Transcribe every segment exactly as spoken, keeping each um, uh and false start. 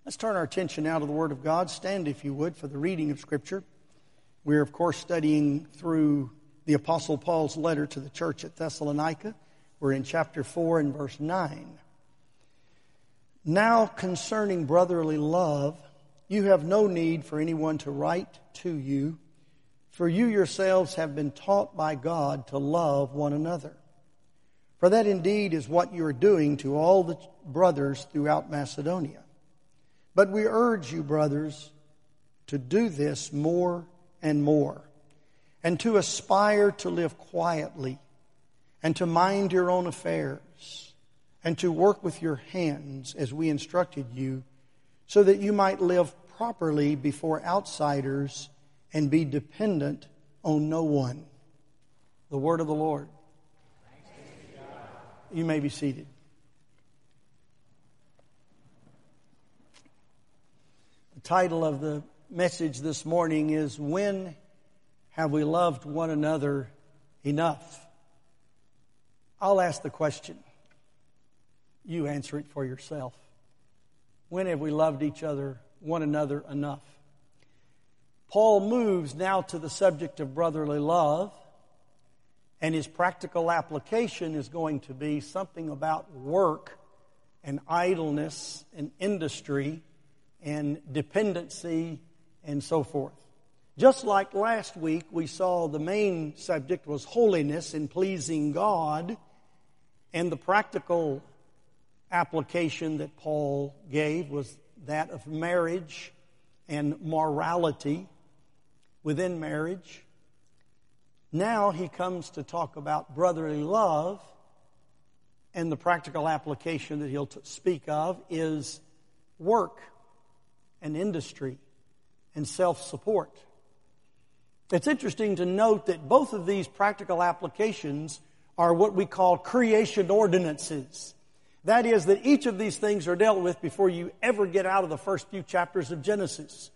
Let's turn our attention now to the Word of God. Stand, if you would, for the reading of Scripture. We're, of course, studying through the Apostle Paul's letter to the church at Thessalonica. We're in chapter four and verse nine. Now concerning brotherly love, you have no need for anyone to write to you, for you yourselves have been taught by God to love one another. For that indeed is what you are doing to all the brothers throughout Macedonia. But we urge you, brothers, to do this more and more, and to aspire to live quietly, and to mind your own affairs, and to work with your hands as we instructed you, so that you might live properly before outsiders and be dependent on no one. The word of the Lord. You may be seated. The title of the message this morning is, When Have We Loved One Another Enough? I'll ask the question. You answer it for yourself. When have we loved each other, one another enough? Paul moves now to the subject of brotherly love, and his practical application is going to be something about work and idleness and industry and dependency and so forth. Just like last week, we saw the main subject was holiness and pleasing God, and the practical application that Paul gave was that of marriage and morality within marriage. Now he comes to talk about brotherly love, and the practical application that he'll t- speak of is work and industry and self-support. It's interesting to note that both of these practical applications are what we call creation ordinances. That is, that each of these things are dealt with before you ever get out of the first few chapters of Genesis.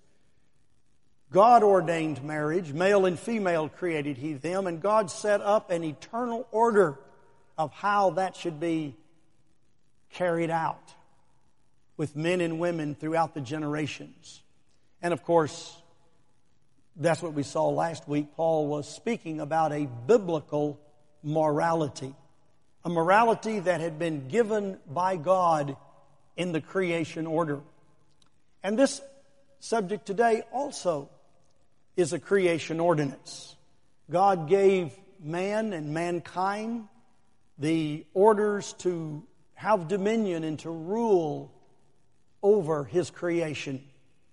God ordained marriage, male and female created He them, and God set up an eternal order of how that should be carried out with men and women throughout the generations. And of course, that's what we saw last week. Paul was speaking about a biblical morality, a morality that had been given by God in the creation order. And this subject today also is a creation ordinance. God gave man and mankind the orders to have dominion and to rule over His creation.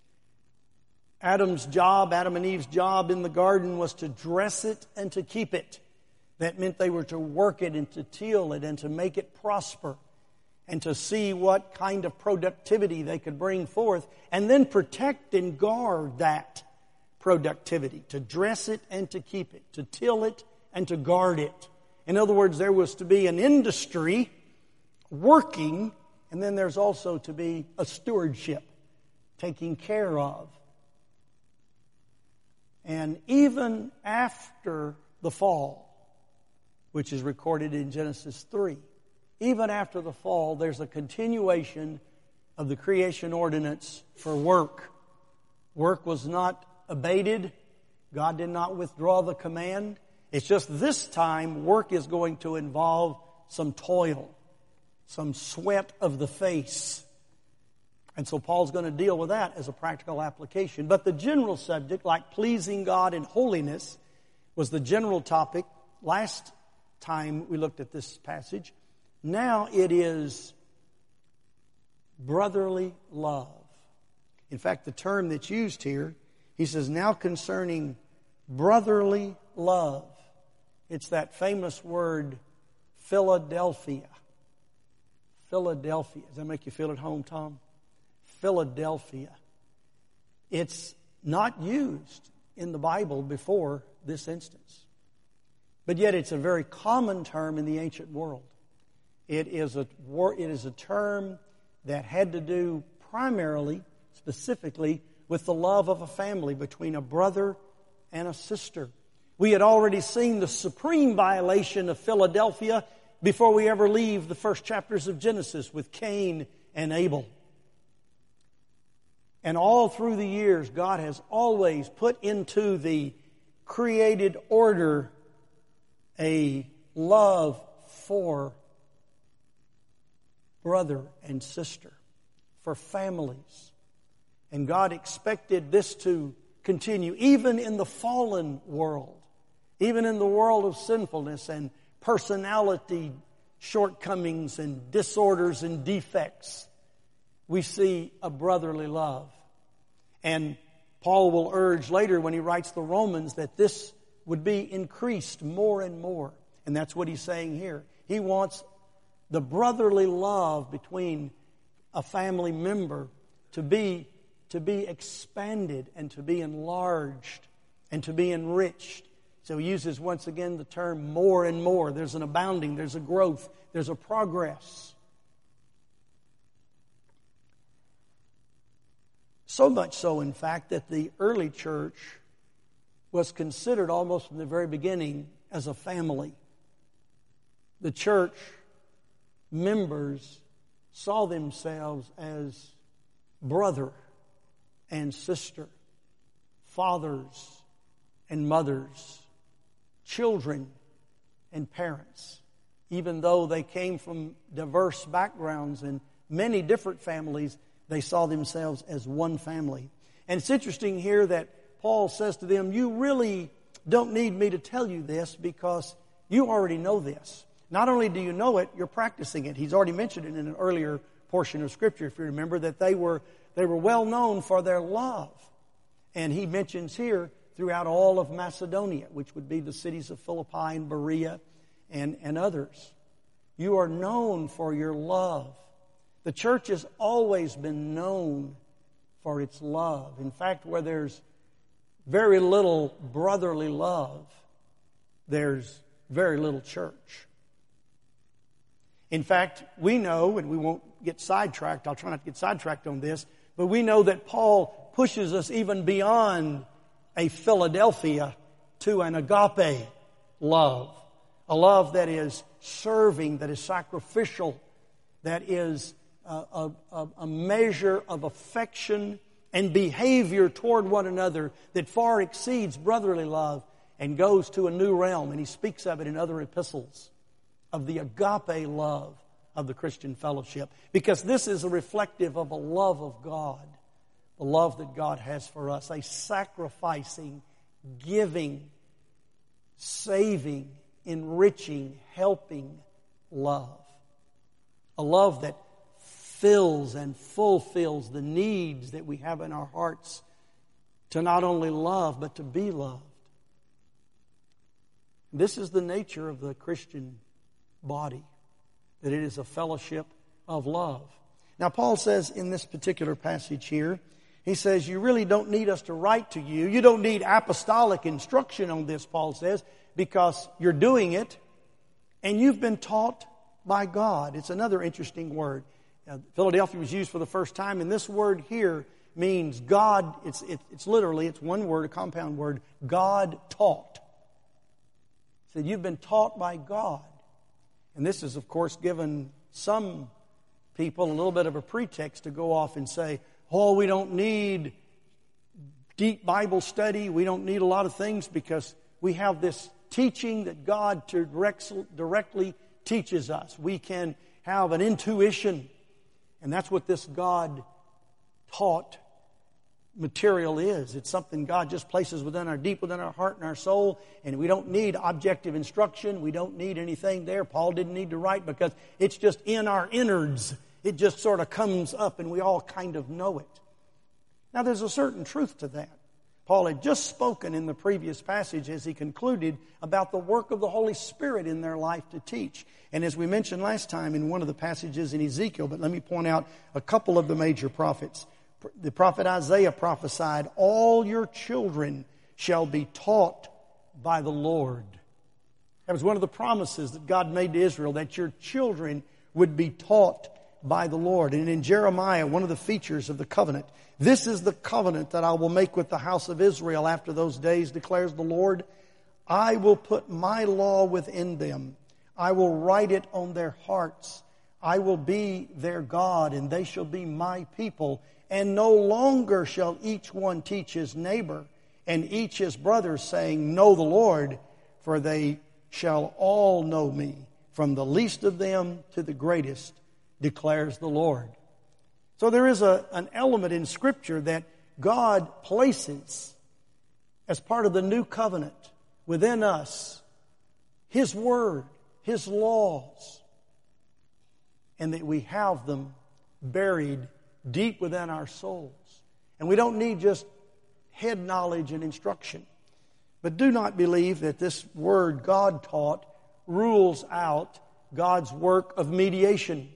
Adam's job, Adam and Eve's job in the garden was to dress it and to keep it. That meant they were to work it and to till it and to make it prosper and to see what kind of productivity they could bring forth and then protect and guard that productivity, to dress it and to keep it, to till it and to guard it. In other words, there was to be an industry working, and then there's also to be a stewardship, taking care of. And even after the fall, which is recorded in Genesis three, even after the fall, there's a continuation of the creation ordinance for work. Work was not abated. God did not withdraw the command. It's just this time work is going to involve some toil, some sweat of the face. And so Paul's going to deal with that as a practical application. But the general subject, like pleasing God and holiness, was the general topic last time we looked at this passage. Now it is brotherly love. In fact, the term that's used here, he says, now concerning brotherly love. It's that famous word, Philadelphia. Philadelphia. Does that make you feel at home, Tom? Philadelphia. It's not used in the Bible before this instance. But yet it's a very common term in the ancient world. It is a, it is a term that had to do primarily, specifically, with the love of a family between a brother and a sister. We had already seen the supreme violation of Philadelphia before we ever leave the first chapters of Genesis with Cain and Abel. And all through the years, God has always put into the created order a love for brother and sister, for families. And God expected this to continue even in the fallen world, even in the world of sinfulness and personality shortcomings and disorders and defects. We see a brotherly love. And Paul will urge later when he writes the Romans that this would be increased more and more. And that's what he's saying here. He wants the brotherly love between a family member to be, to be expanded and to be enlarged and to be enriched. So he uses once again the term more and more. There's an abounding, there's a growth, there's a progress. So much so, in fact, that the early church was considered almost from the very beginning as a family. The church members saw themselves as brother and sister, fathers and mothers, children and parents. Even though they came from diverse backgrounds and many different families, they saw themselves as one family. And it's interesting here that Paul says to them, you really don't need me to tell you this because you already know this. Not only do you know it, you're practicing it. He's already mentioned it in an earlier portion of Scripture, if you remember, that they were they were well known for their love. And he mentions here throughout all of Macedonia, which would be the cities of Philippi and Berea and, and others. You are known for your love. The church has always been known for its love. In fact, where there's very little brotherly love, there's very little church. In fact, we know, and we won't get sidetracked, I'll try not to get sidetracked on this, but we know that Paul pushes us even beyond a Philadelphia to an agape love. A love that is serving, that is sacrificial, that is a, a, a measure of affection and behavior toward one another that far exceeds brotherly love and goes to a new realm. And he speaks of it in other epistles, of the agape love of the Christian fellowship. Because this is a reflective of a love of God, the love that God has for us, a sacrificing, giving, saving, enriching, helping love. A love that fills and fulfills the needs that we have in our hearts to not only love, but to be loved. This is the nature of the Christian body, that it is a fellowship of love. Now, Paul says in this particular passage here, he says, you really don't need us to write to you. You don't need apostolic instruction on this, Paul says, because you're doing it and you've been taught by God. It's another interesting word. Uh, Philadelphia was used for the first time, and this word here means God. It's, it, it's literally, it's one word, a compound word, God taught. So you've been taught by God. And this is, of course, given some people a little bit of a pretext to go off and say, oh, we don't need deep Bible study. We don't need a lot of things because we have this teaching that God directly teaches us. We can have an intuition. And that's what this God taught material is. It's something God just places within our deep within our heart and our soul, and we don't need objective instruction. We don't need anything there. Paul didn't need to write because it's just in our innards. It just sort of comes up and we all kind of know it. Now there's a certain truth to that. Paul had just spoken in the previous passage as he concluded about the work of the Holy Spirit in their life to teach. And as we mentioned last time in one of the passages in Ezekiel, but let me point out a couple of the major prophets. The prophet Isaiah prophesied, all your children shall be taught by the Lord. That was one of the promises that God made to Israel, that your children would be taught by the Lord. And in Jeremiah, one of the features of the covenant, this is the covenant that I will make with the house of Israel after those days, declares the Lord. I will put my law within them. I will write it on their hearts. I will be their God, and they shall be my people. And no longer shall each one teach his neighbor and each his brother, saying, Know the Lord, for they shall all know me, from the least of them to the greatest, declares the Lord. So there is a, an element in Scripture that God places as part of the new covenant within us, His Word, His laws, and that we have them buried deep within our souls. And we don't need just head knowledge and instruction. But do not believe that this word God taught rules out God's work of mediation.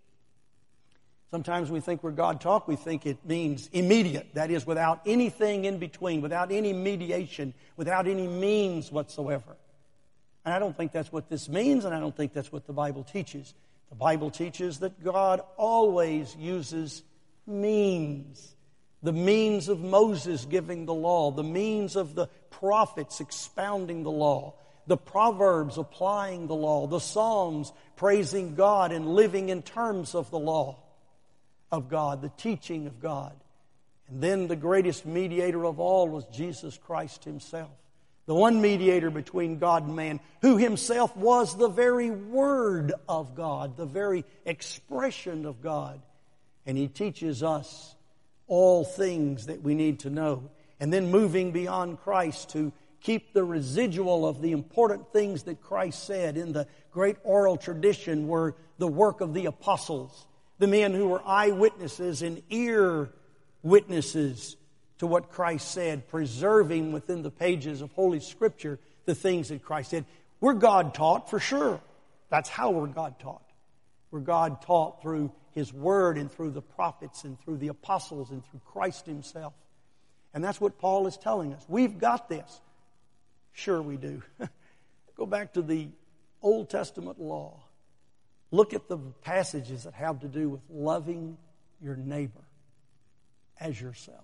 Sometimes we think we're God taught, we think it means immediate. That is, without anything in between, without any mediation, without any means whatsoever. And I don't think that's what this means, and I don't think that's what the Bible teaches. The Bible teaches that God always uses means. The means of Moses giving the law, the means of the prophets expounding the law, the Proverbs applying the law, the Psalms praising God and living in terms of the law of God, the teaching of God. And then the greatest mediator of all was Jesus Christ Himself, the one mediator between God and man, who Himself was the very Word of God, the very expression of God. And He teaches us all things that we need to know. And then moving beyond Christ to keep the residual of the important things that Christ said in the great oral tradition were the work of the apostles, the men who were eyewitnesses and ear witnesses to what Christ said, preserving within the pages of Holy Scripture the things that Christ said. We're God taught for sure. That's how we're God taught. We're God taught through His Word and through the prophets and through the apostles and through Christ Himself. And that's what Paul is telling us. We've got this. Sure we do. Go back to the Old Testament law. Look at the passages that have to do with loving your neighbor as yourself.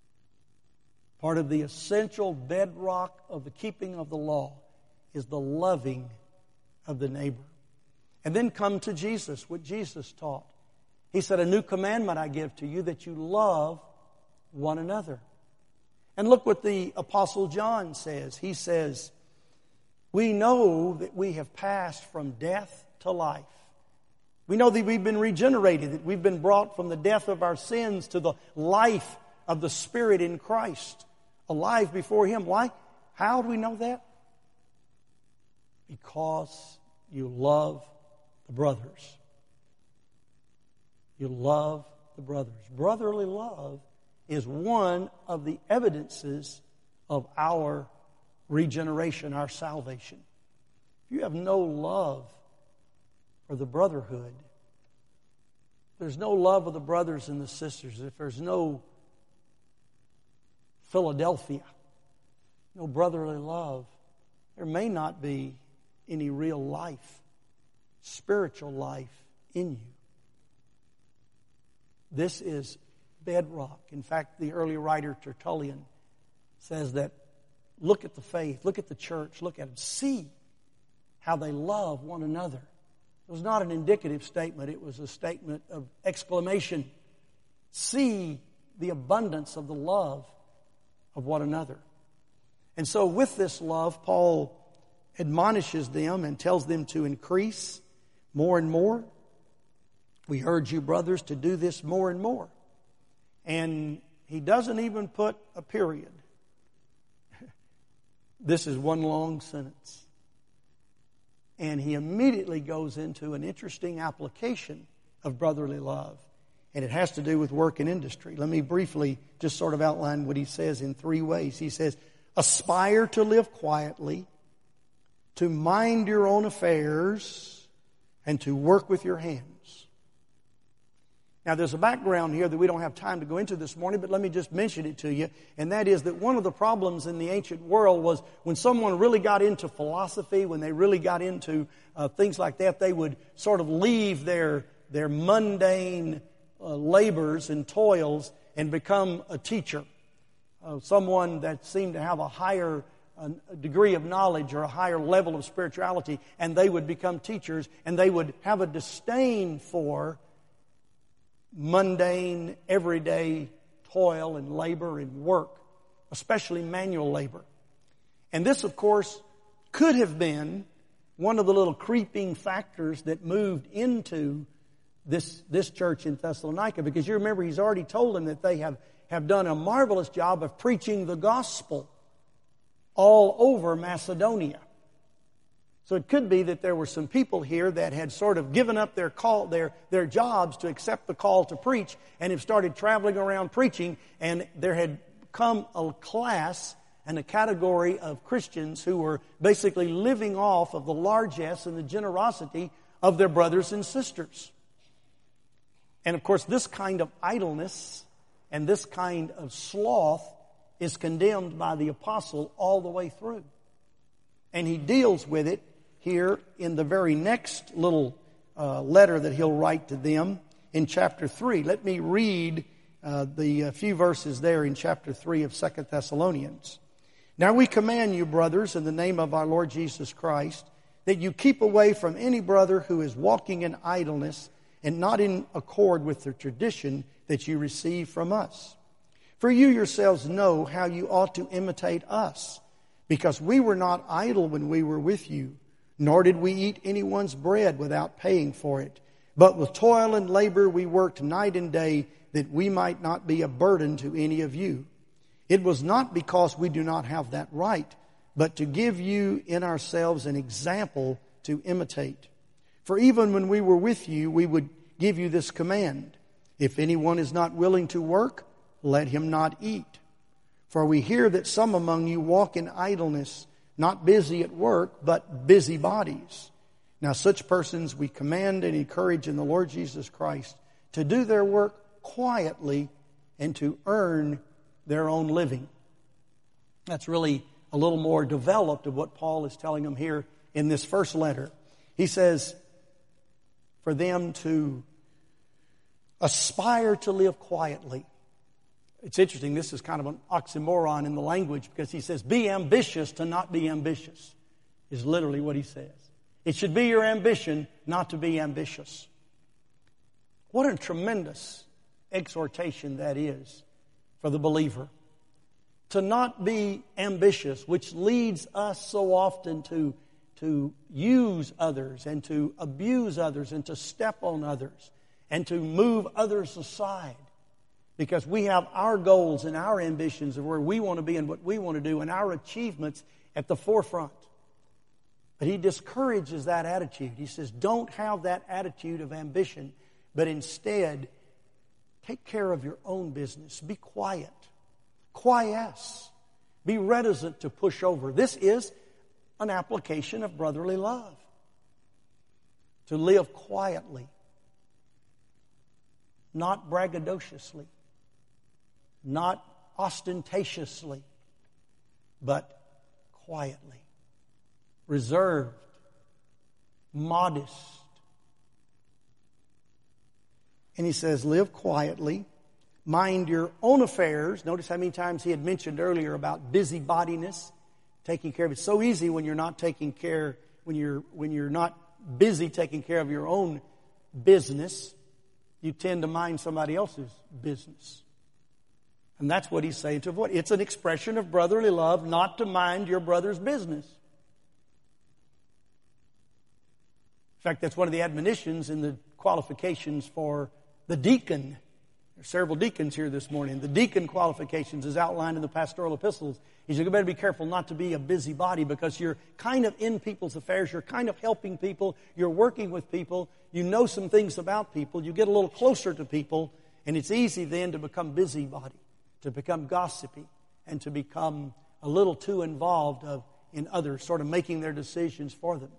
Part of the essential bedrock of the keeping of the law is the loving of the neighbor. And then come to Jesus, what Jesus taught. He said, a new commandment I give to you, that you love one another. And look what the Apostle John says. He says, we know that we have passed from death to life. We know that we've been regenerated, that we've been brought from the death of our sins to the life of the Spirit in Christ. Alive before Him. Why? How do we know that? Because you love the brothers. You love the brothers. Brotherly love is one of the evidences of our regeneration, our salvation. If you have no love for the brotherhood, if there's no love of the brothers and the sisters, if there's no Philadelphia, no brotherly love, there may not be any real life, spiritual life in you. This is bedrock. In fact, the early writer Tertullian says that look at the faith, look at the church, look at them, see how they love one another. It was not an indicative statement, it was a statement of exclamation. See the abundance of the love of one another. And so with this love, Paul admonishes them and tells them to increase more and more. We urge you, brothers, to do this more and more. And he doesn't even put a period. This is one long sentence. And he immediately goes into an interesting application of brotherly love. And it has to do with work and industry. Let me briefly just sort of outline what he says in three ways. He says, aspire to live quietly, to mind your own affairs, and to work with your hands. Now, there's a background here that we don't have time to go into this morning, but let me just mention it to you. And that is that one of the problems in the ancient world was when someone really got into philosophy, when they really got into uh, things like that, they would sort of leave their, their mundane uh, labors and toils and become a teacher. Uh, someone that seemed to have a higher uh, degree of knowledge or a higher level of spirituality, and they would become teachers, and they would have a disdain for mundane, everyday toil and labor and work, especially manual labor. And this, of course, could have been one of the little creeping factors that moved into this, this church in Thessalonica, because you remember he's already told them that they have, have done a marvelous job of preaching the gospel all over Macedonia. So it could be that there were some people here that had sort of given up their call, their, their jobs to accept the call to preach, and have started traveling around preaching, and there had come a class and a category of Christians who were basically living off of the largesse and the generosity of their brothers and sisters. And of course, this kind of idleness and this kind of sloth is condemned by the apostle all the way through. And he deals with it here in the very next little uh, letter that he'll write to them in chapter three. Let me read uh, the uh, few verses there in chapter three of Second Thessalonians. Now we command you, brothers, in the name of our Lord Jesus Christ, that you keep away from any brother who is walking in idleness and not in accord with the tradition that you receive from us. For you yourselves know how you ought to imitate us, because we were not idle when we were with you, nor did we eat anyone's bread without paying for it. But with toil and labor we worked night and day, that we might not be a burden to any of you. It was not because we do not have that right, but to give you in ourselves an example to imitate. For even when we were with you, we would give you this command: if anyone is not willing to work, let him not eat. For we hear that some among you walk in idleness, not busy at work, but busybodies. Now such persons we command and encourage in the Lord Jesus Christ to do their work quietly and to earn their own living. That's really a little more developed of what Paul is telling them here in this first letter. He says for them to aspire to live quietly. It's interesting, this is kind of an oxymoron in the language, because he says, be ambitious to not be ambitious, is literally what he says. It should be your ambition not to be ambitious. What a tremendous exhortation that is for the believer. To not be ambitious, which leads us so often to, to use others and to abuse others and to step on others and to move others aside. Because we have our goals and our ambitions of where we want to be and what we want to do and our achievements at the forefront. But he discourages that attitude. He says, don't have that attitude of ambition, but instead, take care of your own business. Be quiet. Quiesce. Be reticent to push over. This is an application of brotherly love. To live quietly. Not braggadociously. Not ostentatiously, but quietly, reserved, modest. And he says, live quietly, mind your own affairs. Notice how many times he had mentioned earlier about busybodiness, taking care of it. It's so easy when you're not taking care, when you're when you're not busy taking care of your own business, you tend to mind somebody else's business. And that's what he's saying to avoid. It's an expression of brotherly love not to mind your brother's business. In fact, that's one of the admonitions in the qualifications for the deacon. There's several deacons here this morning. The deacon qualifications is outlined in the pastoral epistles. He said, you better be careful not to be a busybody, because you're kind of in people's affairs. You're kind of helping people. You're working with people. You know some things about people. You get a little closer to people, and it's easy then to become busybody, to become gossipy, and to become a little too involved of, in others, sort of making their decisions for them.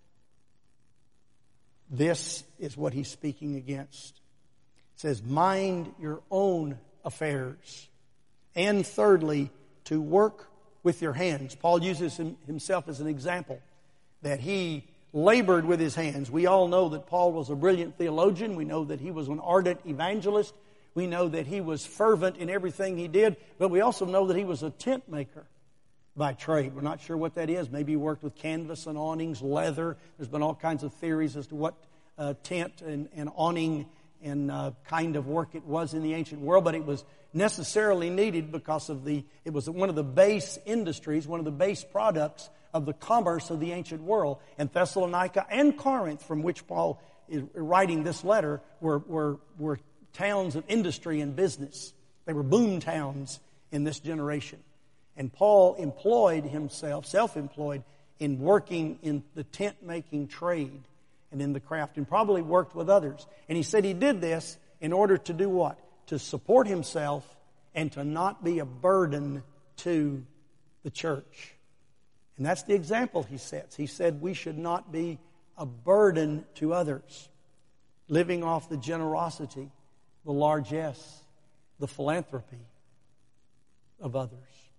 This is what he's speaking against. It says, mind your own affairs. And thirdly, to work with your hands. Paul uses him, himself as an example, that he labored with his hands. We all know that Paul was a brilliant theologian. We know that he was an ardent evangelist. We know that he was fervent in everything he did. But we also know that he was a tent maker by trade. We're not sure what that is. Maybe he worked with canvas and awnings, leather. There's been all kinds of theories as to what uh, tent and, and awning and uh, kind of work it was in the ancient world, but it was necessarily needed because of the, it was one of the base industries, one of the base products of the commerce of the ancient world. And Thessalonica and Corinth, from which Paul is writing this letter, were, were, were towns of industry and business. They were boom towns in this generation. And Paul employed himself, self-employed, in working in the tent-making trade and in the craft, and probably worked with others. And he said he did this in order to do what? To support himself and to not be a burden to the church. And that's the example he sets. He said we should not be a burden to others, living off the generosity, the largesse, the philanthropy of others.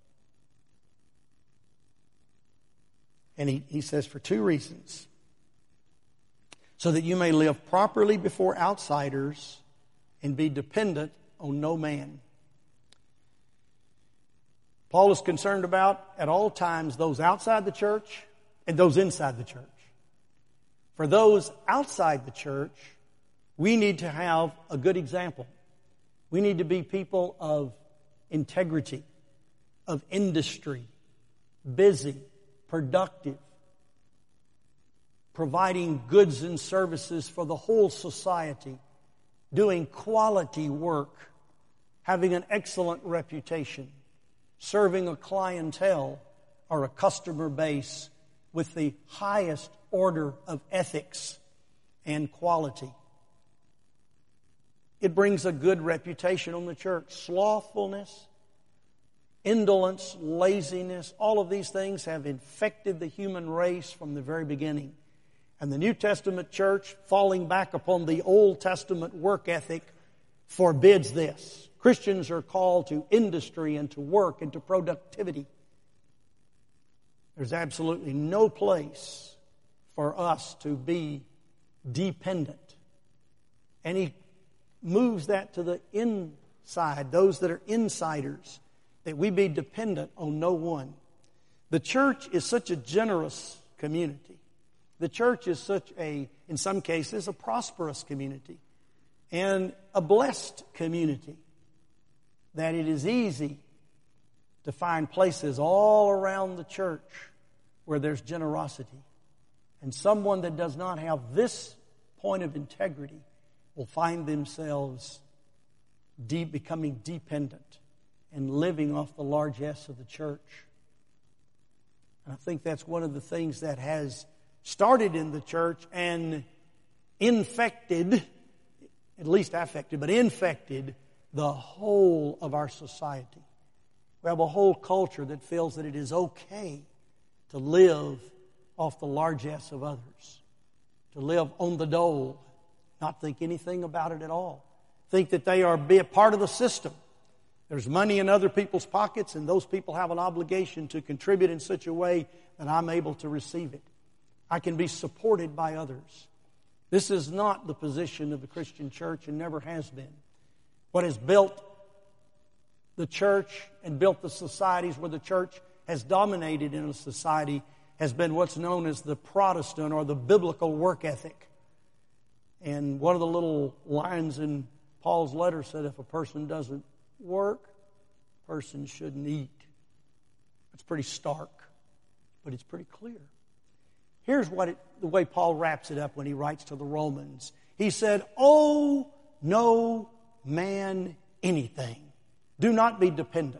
And he, he says for two reasons. So that you may live properly before outsiders and be dependent on no man. Paul is concerned about at all times those outside the church and those inside the church. For those outside the church, we need to have a good example. We need to be people of integrity, of industry, busy, productive, providing goods and services for the whole society, doing quality work, having an excellent reputation, serving a clientele or a customer base with the highest order of ethics and quality. It brings a good reputation on the church. Slothfulness, indolence, laziness, all of these things have infected the human race from the very beginning. And the New Testament church, falling back upon the Old Testament work ethic, forbids this. Christians are called to industry and to work and to productivity. There's absolutely no place for us to be dependent. And he moves that to the inside, those that are insiders, that we be dependent on no one. The church is such a generous community. The church is such a, in some cases, a prosperous community and a blessed community that it is easy to find places all around the church where there's generosity. And someone that does not have this point of integrity will find themselves deep, becoming dependent and living off the largesse of the church. And I think that's one of the things that has started in the church and infected, at least affected, but infected the whole of our society. We have a whole culture that feels that it is okay to live off the largesse of others, to live on the dole, not think anything about it at all, think that they are be a part of the system. There's money in other people's pockets, and those people have an obligation to contribute in such a way that I'm able to receive it. I can be supported by others. This is not the position of the Christian church and never has been. What has built the church and built the societies where the church has dominated in a society has been what's known as the Protestant or the biblical work ethic. And one of the little lines in Paul's letter said, if a person doesn't work, a person shouldn't eat. It's pretty stark, but it's pretty clear. Here's what it, the way Paul wraps it up when he writes to the Romans. He said, "Owe no man anything. Do not be dependent.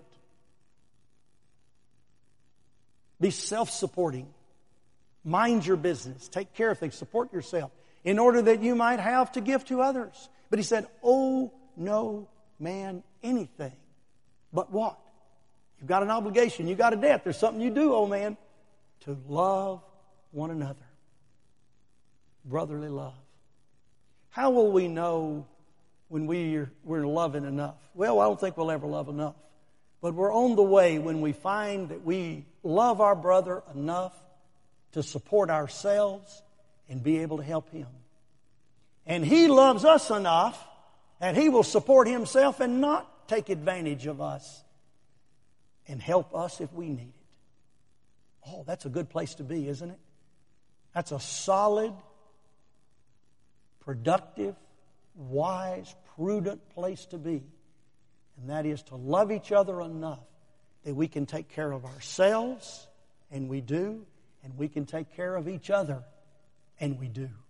Be self-supporting. Mind your business. Take care of things. Support yourself in order that you might have to give to others." But he said, "Owe no man anything." But what? You've got an obligation. You've got a debt. There's something you do, oh man. To love one another. Brotherly love. How will we know when we're, we're loving enough? Well, I don't think we'll ever love enough. But we're on the way when we find that we love our brother enough to support ourselves and be able to help him. And he loves us enough that he will support himself and not take advantage of us and help us if we need it. Oh, that's a good place to be, isn't it? That's a solid, productive, wise, prudent place to be. And that is to love each other enough that we can take care of ourselves, and we do, and we can take care of each other, and we do.